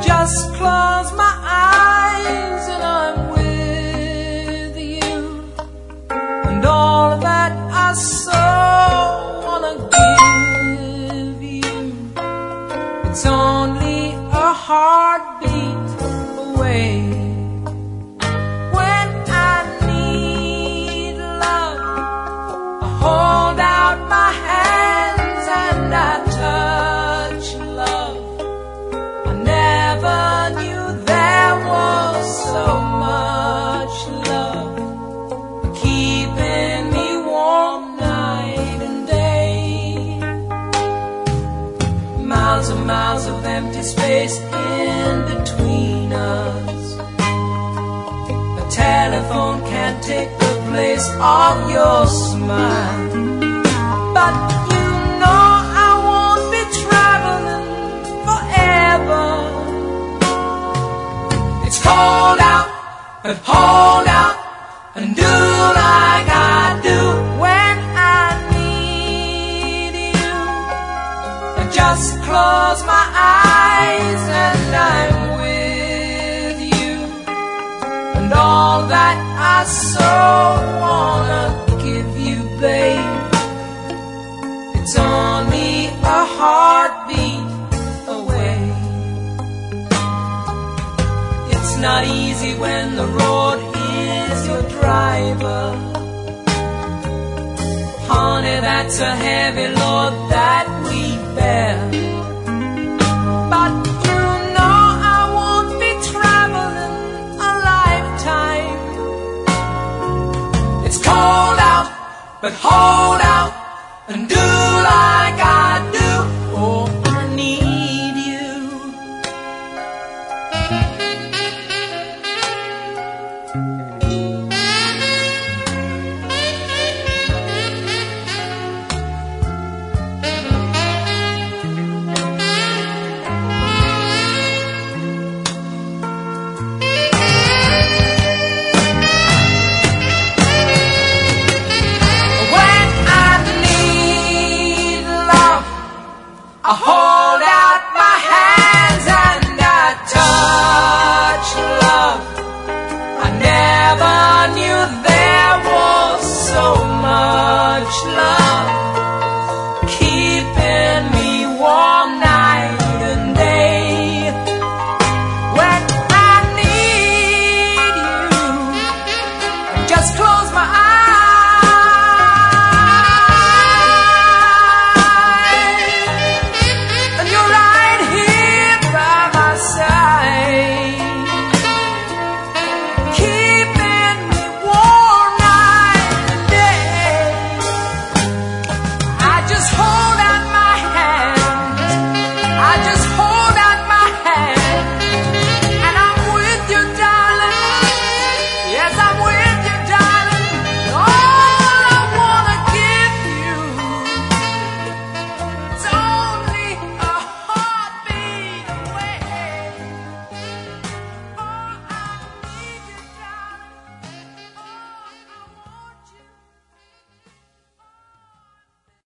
just close my eyes and I'm with you, and all that I so wanna give you, it's only a heartbeat away. When I need love, I hold out my hands and I touch love. I never knew there was so much love keeping me warm night and day. Miles and miles of empty space in between us. The telephone can't take the place of your smile, but you know I won't be traveling forever. It's hold out and hold out and do like I do when I need you. I just close my eyes and I'm with you, and all that I so wanna give you, babe, it's only a heartbeat away. It's not easy when the road is your driver. Honey, that's a heavy load that